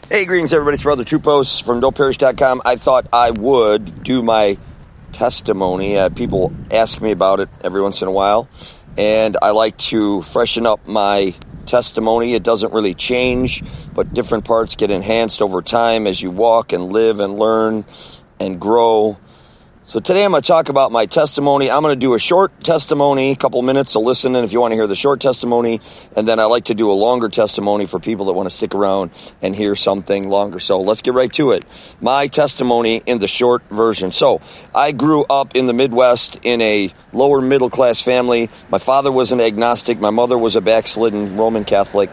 Hey, greetings, everybody. It's Brother Two Posts from DopeParish.com. I thought I would do my testimony. People ask me about it every once in a while, and I like to freshen up my testimony. It doesn't really change, but different parts get enhanced over time as you walk and live and learn and grow. So today I'm going to talk about my testimony. I'm going to do a short testimony, a couple minutes to listen in if you want to hear the short testimony, and then I like to do a longer testimony for people that want to stick around and hear something longer. So let's get right to it. My testimony in the short version. So I grew up in the Midwest in a lower middle class family. My father was an agnostic. My mother was a backslidden Roman Catholic.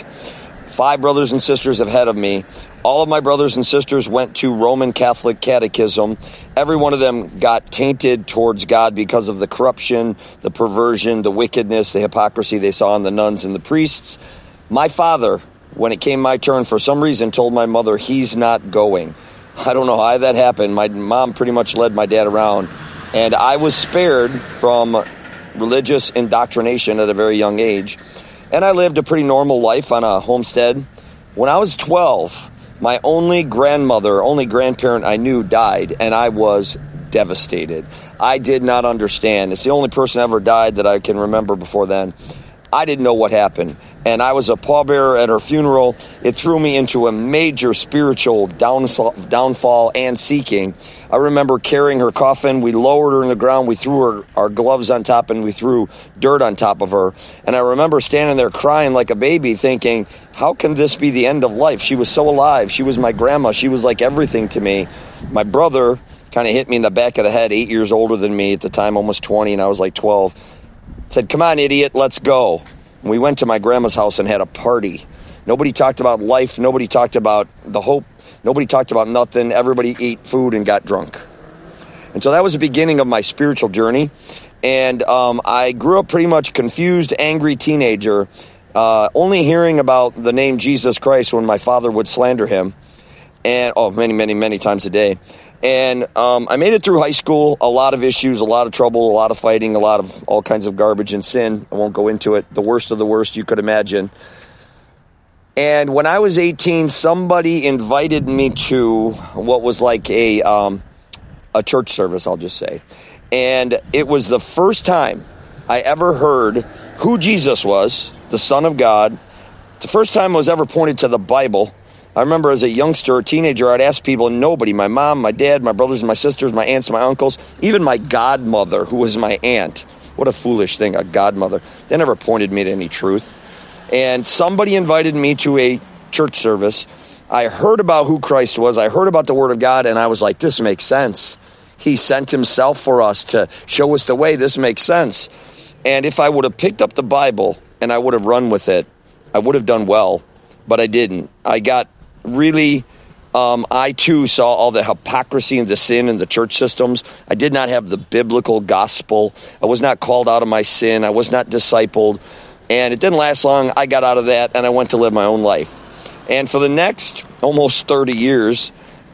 5 brothers and sisters ahead of me. All of my brothers and sisters went to Roman Catholic catechism. Every one of them got tainted towards God because of the corruption, the perversion, the wickedness, the hypocrisy they saw in the nuns and the priests. My father, when it came my turn, for some reason told my mother he's not going. I don't know how that happened. My mom pretty much led my dad around, and I was spared from religious indoctrination at a very young age. And I lived a pretty normal life on a homestead. When I was 12, my only grandparent I knew died, and I was devastated. I did not understand. It's the only person ever died that I can remember before then. I didn't know what happened, and I was a pallbearer at her funeral. It threw me into a major spiritual downfall and seeking. I remember carrying her coffin. We lowered her in the ground. We threw our gloves on top, and we threw dirt on top of her. And I remember standing there crying like a baby thinking, how can this be the end of life? She was so alive. She was my grandma. She was like everything to me. My brother kind of hit me in the back of the head, 8 years older than me at the time, almost 20, and I was like 12. Said, come on, idiot, let's go. And we went to my grandma's house and had a party. Nobody talked about life. Nobody talked about the hope. Nobody talked about nothing. Everybody ate food and got drunk. And so that was the beginning of my spiritual journey. And I grew up pretty much confused, angry teenager, only hearing about the name Jesus Christ when my father would slander him. And many times a day. And I made it through high school, a lot of issues, a lot of trouble, a lot of fighting, a lot of all kinds of garbage and sin. I won't go into it. The worst of the worst you could imagine. And when I was 18, somebody invited me to what was like a church service, I'll just say. And it was the first time I ever heard who Jesus was, the Son of God. The first time I was ever pointed to the Bible. I remember as a youngster, a teenager, I'd ask people, nobody, my mom, my dad, my brothers and my sisters, my aunts, my uncles, even my godmother, who was my aunt. What a foolish thing, a godmother. They never pointed me to any truth. And somebody invited me to a church service. I heard about who Christ was. I heard about the Word of God, and I was like, this makes sense. He sent himself for us to show us the way. This makes sense. And if I would have picked up the Bible and I would have run with it, I would have done well, but I didn't. I got really, I too saw all the hypocrisy and the sin in the church systems. I did not have the biblical gospel. I was not called out of my sin. I was not discipled. And it didn't last long. I got out of that, and I went to live my own life. And for the next almost 30 years,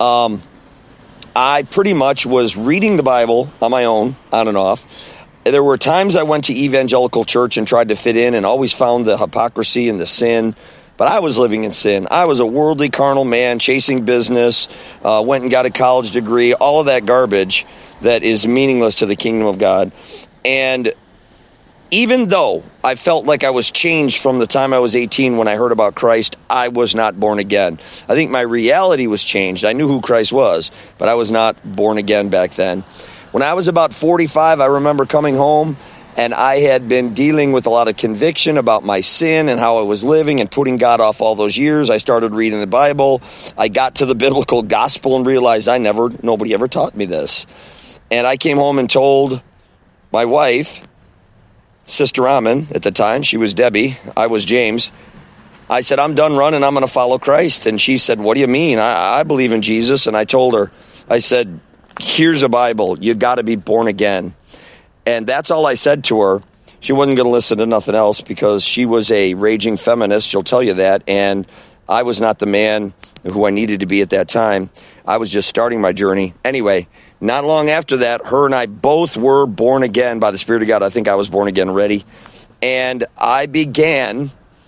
I pretty much was reading the Bible on my own, on and off. There were times I went to evangelical church and tried to fit in and always found the hypocrisy and the sin. But I was living in sin. I was a worldly, carnal man, chasing business, went and got a college degree, all of that garbage that is meaningless to the kingdom of God. And even though I felt like I was changed from the time I was 18 when I heard about Christ, I was not born again. I think my reality was changed. I knew who Christ was, but I was not born again back then. When I was about 45, I remember coming home, and I had been dealing with a lot of conviction about my sin and how I was living and putting God off all those years. I started reading the Bible. I got to the biblical gospel and realized nobody ever taught me this. And I came home and told my wife, Sister Amen at the time, she was Debbie, I was James. I said, I'm done running, I'm going to follow Christ. And she said, what do you mean? I believe in Jesus. And I told her, I said, here's a Bible. You got to be born again. And that's all I said to her. She wasn't going to listen to nothing else because she was a raging feminist, she'll tell you that. And I was not the man who I needed to be at that time. I was just starting my journey. Anyway, not long after that, her and I both were born again by the Spirit of God. I think I was born again already. And I began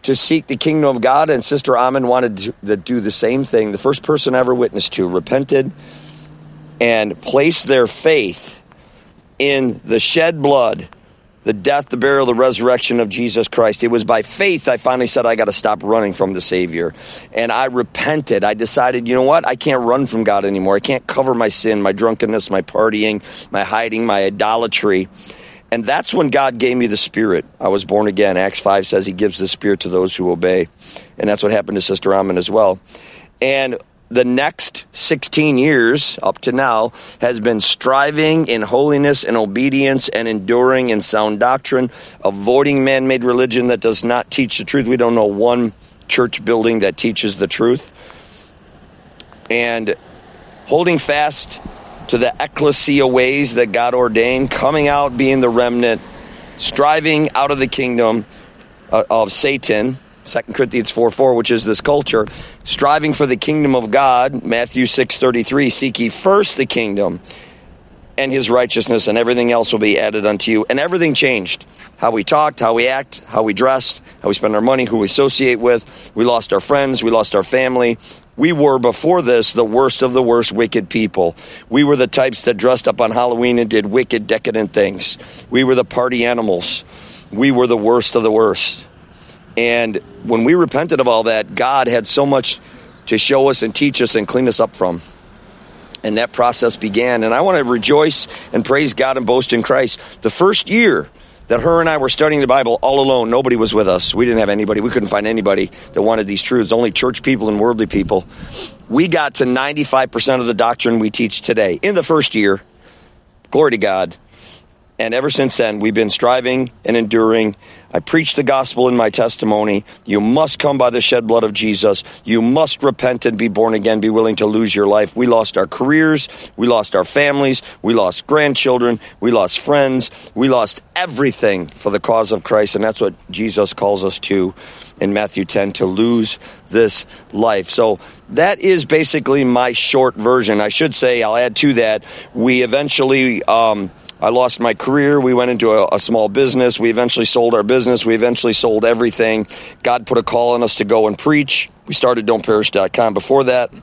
to seek the kingdom of God, and Sister Amen wanted to do the same thing. The first person I ever witnessed to repented and placed their faith in the shed blood, the death, the burial, the resurrection of Jesus Christ. It was by faith I finally said, I got to stop running from the Savior. And I repented. I decided, you know what? I can't run from God anymore. I can't cover my sin, my drunkenness, my partying, my hiding, my idolatry. And that's when God gave me the Spirit. I was born again. Acts 5 says he gives the Spirit to those who obey. And that's what happened to Sister Amen as well. And the next 16 years up to now has been striving in holiness and obedience and enduring in sound doctrine, avoiding man-made religion that does not teach the truth. We don't know one church building that teaches the truth. And holding fast to the ecclesia ways that God ordained, coming out, being the remnant, striving out of the kingdom of Satan, 2 Corinthians 4:4, which is this culture, striving for the kingdom of God, Matthew 6:33, seek ye first the kingdom and his righteousness, and everything else will be added unto you. And everything changed. How we talked, how we act, how we dressed, how we spend our money, who we associate with. We lost our friends, we lost our family. We were, before this, the worst of the worst wicked people. We were the types that dressed up on Halloween and did wicked, decadent things. We were the party animals. We were the worst of the worst. And when we repented of all that, God had so much to show us and teach us and clean us up from. And that process began. And I want to rejoice and praise God and boast in Christ. The first year that her and I were studying the Bible all alone, nobody was with us. We didn't have anybody. We couldn't find anybody that wanted these truths, only church people and worldly people. We got to 95% of the doctrine we teach today in the first year. Glory to God. And ever since then, we've been striving and enduring. I preach the gospel in my testimony. You must come by the shed blood of Jesus. You must repent and be born again, be willing to lose your life. We lost our careers. We lost our families. We lost grandchildren. We lost friends. We lost everything for the cause of Christ. And that's what Jesus calls us to in Matthew 10, to lose this life. So that is basically my short version. I should say, I'll add to that, we eventually... I lost my career. We went into a small business. We eventually sold our business. We eventually sold everything. God put a call on us to go and preach. We started don'tperish.com. Before that,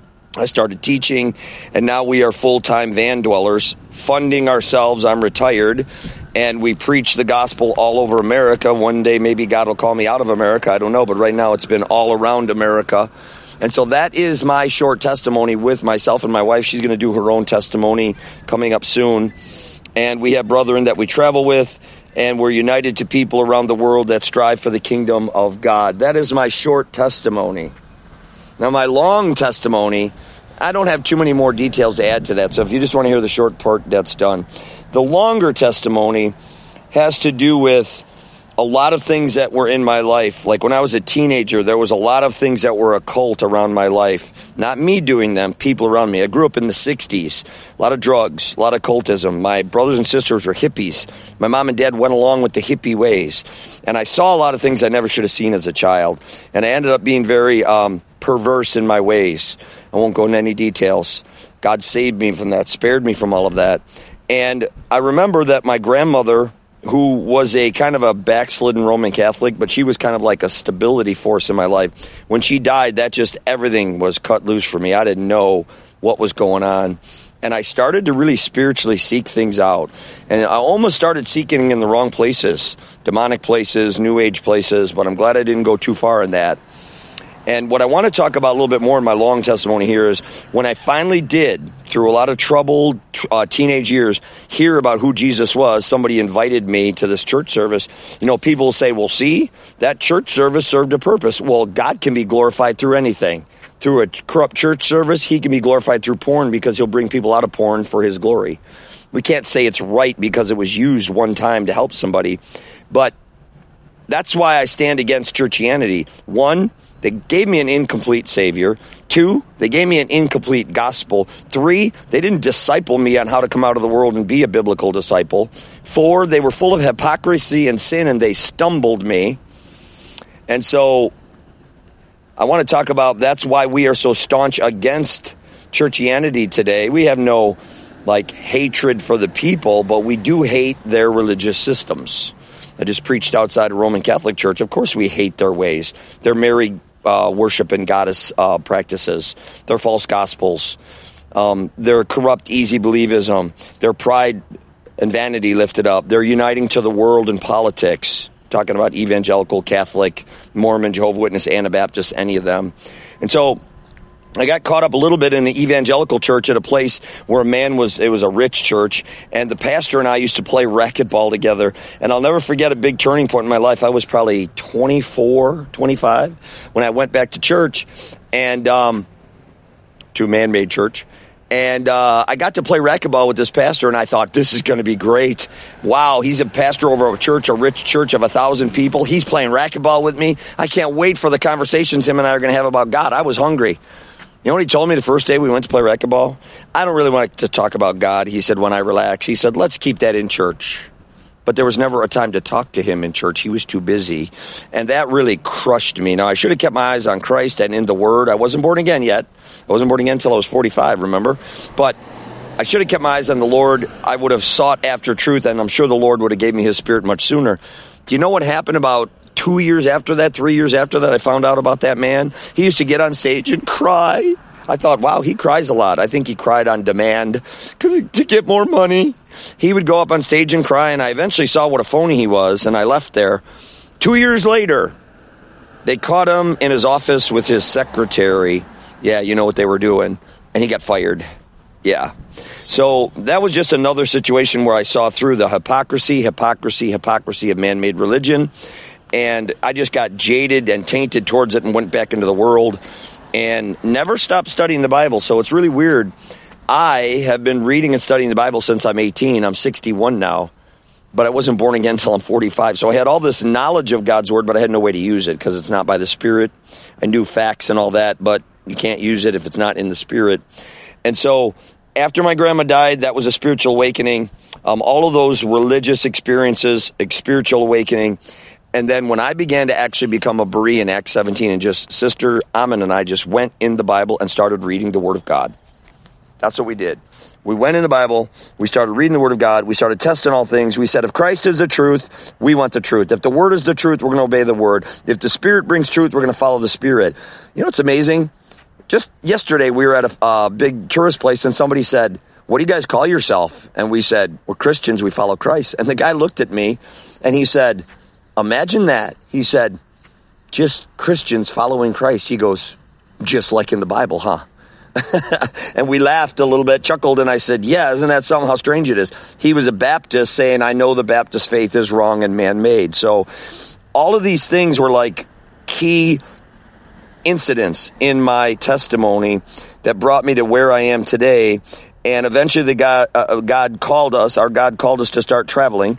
I started teaching, and now we are full-time van dwellers, funding ourselves. I'm retired, and we preach the gospel all over America. One day, maybe God will call me out of America. I don't know, but right now it's been all around America. And so that is my short testimony with myself and my wife. She's going to do her own testimony coming up soon. And we have brethren that we travel with, and we're united to people around the world that strive for the kingdom of God. That is my short testimony. Now, my long testimony, I don't have too many more details to add to that. So if you just want to hear the short part, that's done. The longer testimony has to do with a lot of things that were in my life. Like when I was a teenager, there was a lot of things that were occult around my life. Not me doing them, people around me. I grew up in the 60s. A lot of drugs, a lot of occultism. My brothers and sisters were hippies. My mom and dad went along with the hippie ways. And I saw a lot of things I never should have seen as a child. And I ended up being very perverse in my ways. I won't go into any details. God saved me from that, spared me from all of that. And I remember that my grandmother, who was a kind of a backslidden Roman Catholic, but she was kind of like a stability force in my life. When she died, that just everything was cut loose for me. I didn't know what was going on. And I started to really spiritually seek things out. And I almost started seeking in the wrong places, demonic places, new age places, but I'm glad I didn't go too far in that. And what I want to talk about a little bit more in my long testimony here is when I finally did, through a lot of troubled teenage years, hear about who Jesus was, somebody invited me to this church service. You know, people will say, well, see, that church service served a purpose. Well, God can be glorified through anything. Through a corrupt church service, he can be glorified through porn because he'll bring people out of porn for his glory. We can't say it's right because it was used one time to help somebody, but that's why I stand against churchianity. One, they gave me an incomplete Savior. Two, they gave me an incomplete gospel. Three, they didn't disciple me on how to come out of the world and be a biblical disciple. Four, they were full of hypocrisy and sin, and they stumbled me. And so I want to talk about that's why we are so staunch against churchianity today. We have no hatred for the people, but we do hate their religious systems. I just preached outside a Roman Catholic church. Of course, we hate their ways. Their Mary worship and goddess practices, their false gospels, their corrupt easy believism, their pride and vanity lifted up. They're uniting to the world in politics, talking about evangelical, Catholic, Mormon, Jehovah's Witness, Anabaptist, any of them. And so I got caught up a little bit in the evangelical church at a place where it was a rich church, and the pastor and I used to play racquetball together. And I'll never forget a big turning point in my life. I was probably 24, 25 when I went back to church, and to a man-made church. And I got to play racquetball with this pastor, and I thought, this is going to be great. Wow, he's a pastor over a church, a rich church of 1,000 people. He's playing racquetball with me. I can't wait for the conversations him and I are going to have about God. I was hungry. You know what he told me the first day we went to play racquetball? I don't really want to talk about God. He said, when I relax, he said, let's keep that in church. But there was never a time to talk to him in church. He was too busy. And that really crushed me. Now, I should have kept my eyes on Christ and in the Word. I wasn't born again yet. I wasn't born again until I was 45, remember? But I should have kept my eyes on the Lord. I would have sought after truth, and I'm sure the Lord would have gave me his Spirit much sooner. Do you know what happened about 2 years after that, 3 years after that, I found out about that man? He used to get on stage and cry. I thought, wow, he cries a lot. I think he cried on demand to get more money. He would go up on stage and cry, and I eventually saw what a phony he was, and I left there. 2 years later, they caught him in his office with his secretary. Yeah, you know what they were doing. And he got fired. Yeah. So that was just another situation where I saw through the hypocrisy of man-made religion. And I just got jaded and tainted towards it and went back into the world and never stopped studying the Bible. So it's really weird. I have been reading and studying the Bible since I'm 18. I'm 61 now. But I wasn't born again until I'm 45. So I had all this knowledge of God's Word, but I had no way to use it because it's not by the Spirit. I knew facts and all that, but you can't use it if it's not in the Spirit. And so after my grandma died, that was a spiritual awakening. All of those religious experiences, spiritual awakening. And then when I began to actually become a Berean in Acts 17, and just Sister Amin and I just went in the Bible and started reading the Word of God. That's what we did. We went in the Bible, we started reading the Word of God, we started testing all things. We said, if Christ is the truth, we want the truth. If the Word is the truth, we're going to obey the Word. If the Spirit brings truth, we're going to follow the Spirit. You know what's amazing? Just yesterday, we were at a big tourist place, and somebody said, what do you guys call yourself? And we said, we're Christians, we follow Christ. And the guy looked at me, and he said, imagine that. He said, just Christians following Christ. He goes, just like in the Bible, huh? And we laughed a little bit, chuckled, and I said, yeah, isn't that something how strange it is? He was a Baptist saying, I know the Baptist faith is wrong and man-made. So all of these things were like key incidents in my testimony that brought me to where I am today. And eventually God called us to start traveling.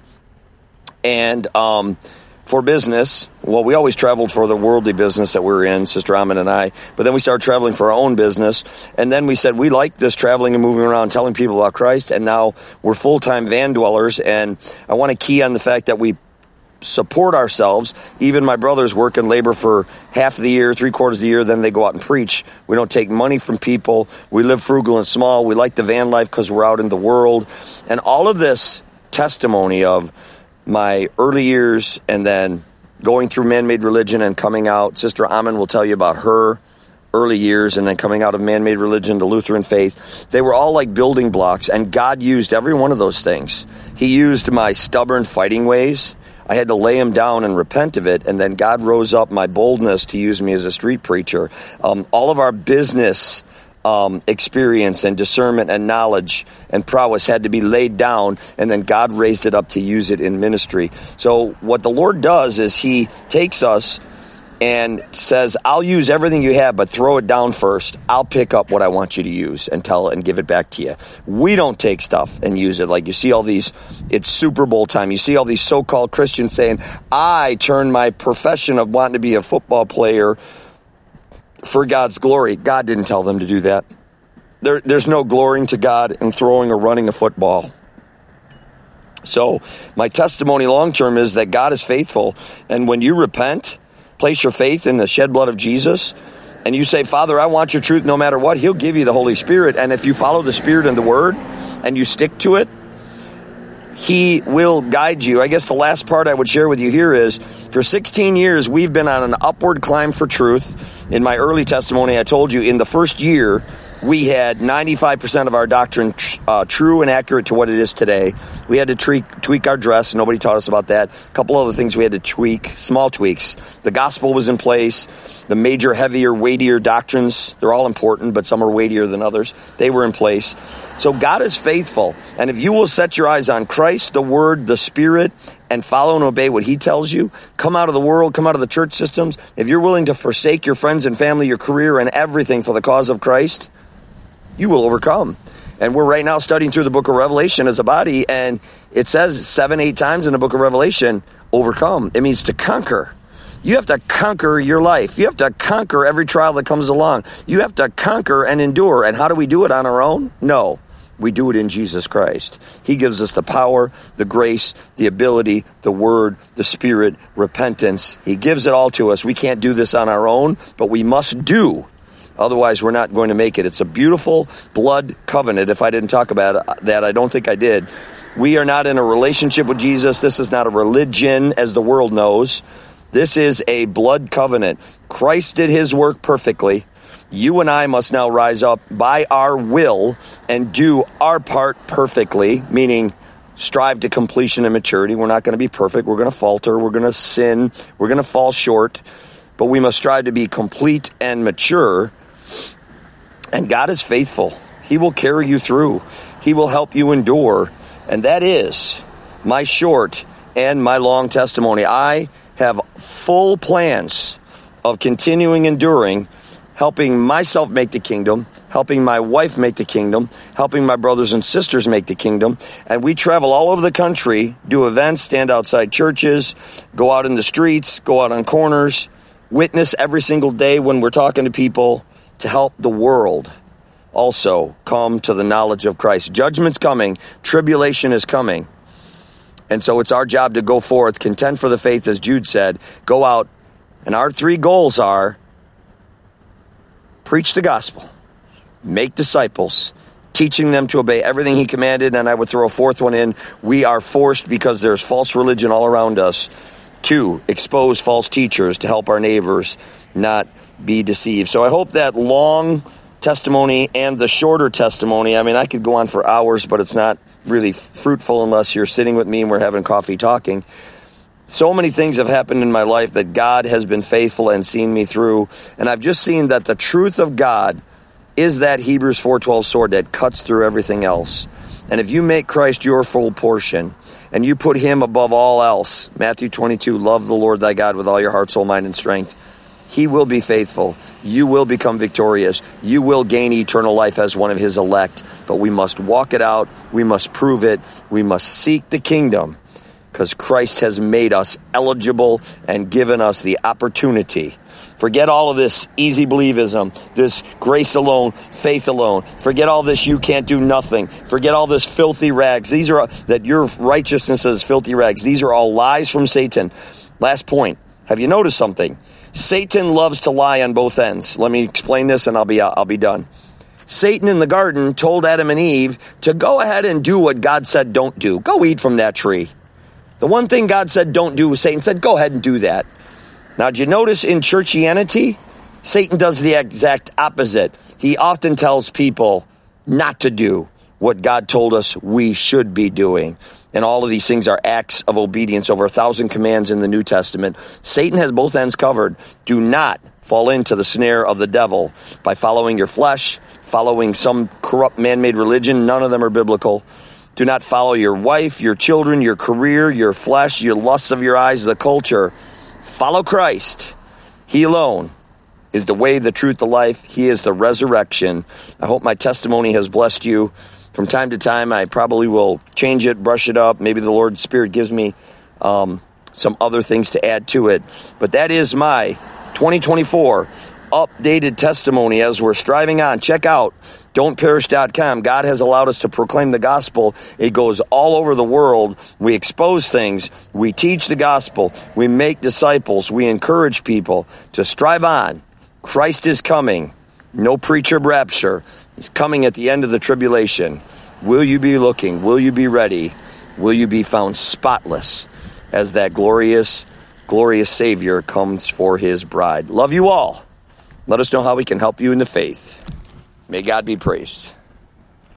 And for business, well, we always traveled for the worldly business that we were in, Sister Amin and I, but then we started traveling for our own business, and then we said we like this traveling and moving around, telling people about Christ, and now we're full-time van dwellers, and I want to key on the fact that we support ourselves. Even my brothers work and labor for half of the year, 3/4 of the year, then they go out and preach. We don't take money from people. We live frugal and small. We like the van life because we're out in the world, and all of this testimony of my early years and then going through man-made religion and coming out. Sister Amin will tell you about her early years and then coming out of man-made religion, the Lutheran faith. They were all like building blocks, and God used every one of those things. He used my stubborn fighting ways. I had to lay him down and repent of it, and then God rose up my boldness to use me as a street preacher. All of our business experience and discernment and knowledge and prowess had to be laid down, and then God raised it up to use it in ministry. So what the Lord does is he takes us and says, I'll use everything you have, but throw it down first. I'll pick up what I want you to use and tell it and give it back to you. We don't take stuff and use it. Like you see all these, it's Super Bowl time. You see all these so-called Christians saying, I turned my profession of wanting to be a football player for God's glory. God didn't tell them to do that. There's no glorying to God in throwing or running a football. So my testimony long term is that God is faithful. And when you repent, place your faith in the shed blood of Jesus, and you say, Father, I want your truth no matter what, he'll give you the Holy Spirit. And if you follow the Spirit and the Word and you stick to it, He will guide you. I guess the last part I would share with you here is, for 16 years, we've been on an upward climb for truth. In my early testimony, I told you in the first year, we had 95% of our doctrine true and accurate to what it is today. We had to tweak our dress. Nobody taught us about that. A couple other things we had to tweak, small tweaks. The gospel was in place. The major, heavier, weightier doctrines, they're all important, but some are weightier than others. They were in place. So God is faithful. And if you will set your eyes on Christ, the Word, the Spirit, and follow and obey what He tells you, come out of the world, come out of the church systems. If you're willing to forsake your friends and family, your career, and everything for the cause of Christ, you will overcome. And we're right now studying through the book of Revelation as a body, and it says 7-8 times in the book of Revelation, overcome. It means to conquer. You have to conquer your life. You have to conquer every trial that comes along. You have to conquer and endure. And how do we do it on our own? No. We do it in Jesus Christ. He gives us the power, the grace, the ability, the Word, the Spirit, repentance. He gives it all to us. We can't do this on our own, but we must do. Otherwise, we're not going to make it. It's a beautiful blood covenant. If I didn't talk about that, I don't think I did. We are not in a relationship with Jesus. This is not a religion as the world knows. This is a blood covenant. Christ did His work perfectly. You and I must now rise up by our will and do our part perfectly, meaning strive to completion and maturity. We're not going to be perfect. We're going to falter. We're going to sin. We're going to fall short. But we must strive to be complete and mature. And God is faithful. He will carry you through. He will help you endure. And that is my short and my long testimony. I have full plans of continuing enduring, helping myself make the kingdom, helping my wife make the kingdom, helping my brothers and sisters make the kingdom. And we travel all over the country, do events, stand outside churches, go out in the streets, go out on corners, witness every single day when we're talking to people, to help the world also come to the knowledge of Christ. Judgment's coming. Tribulation is coming. And so it's our job to go forth, contend for the faith, as Jude said, go out. And our 3 goals are: preach the gospel, make disciples, teaching them to obey everything He commanded. And I would throw a 4th one in: we are forced, because there's false religion all around us, to expose false teachers to help our neighbors not be deceived. So I hope that long testimony and the shorter testimony, I mean, I could go on for hours, but it's not really fruitful unless you're sitting with me and we're having coffee talking. So many things have happened in my life that God has been faithful and seen me through. And I've just seen that the truth of God is that Hebrews 4:12 sword that cuts through everything else. And if you make Christ your full portion, and you put Him above all else, Matthew 22, love the Lord thy God with all your heart, soul, mind, and strength, He will be faithful. You will become victorious. You will gain eternal life as one of His elect. But we must walk it out. We must prove it. We must seek the kingdom, because Christ has made us eligible and given us the opportunity. Forget all of this easy believism, this grace alone, faith alone. Forget all this you can't do nothing. Forget all this filthy rags. These are that your righteousness is filthy rags. These are all lies from Satan. Last point. Have you noticed something? Satan loves to lie on both ends. Let me explain this and I'll be done. Satan in the garden told Adam and Eve to go ahead and do what God said don't do. Go eat from that tree. The one thing God said don't do, Satan said, go ahead and do that. Now, did you notice in churchianity, Satan does the exact opposite. He often tells people not to do what God told us we should be doing. And all of these things are acts of obedience, over 1,000 commands in the New Testament. Satan has both ends covered. Do not fall into the snare of the devil by following your flesh, following some corrupt man-made religion. None of them are biblical. Do not follow your wife, your children, your career, your flesh, your lusts of your eyes, the culture. Follow Christ. He alone is the way, the truth, the life. He is the resurrection. I hope my testimony has blessed you. From time to time, I probably will change it, brush it up. Maybe the Lord's Spirit gives me some other things to add to it. But that is my 2024 updated testimony as we're striving on. Check out don'tperish.com. God has allowed us to proclaim the gospel. It goes all over the world. We expose things. We teach the gospel. We make disciples. We encourage people to strive on. Christ is coming. No preacher rapture. He's coming at the end of the tribulation. Will you be looking? Will you be ready? will you be found spotless as that glorious, glorious Savior comes for his bride. Love you all. Let us know how we can help you in the faith. May God be praised.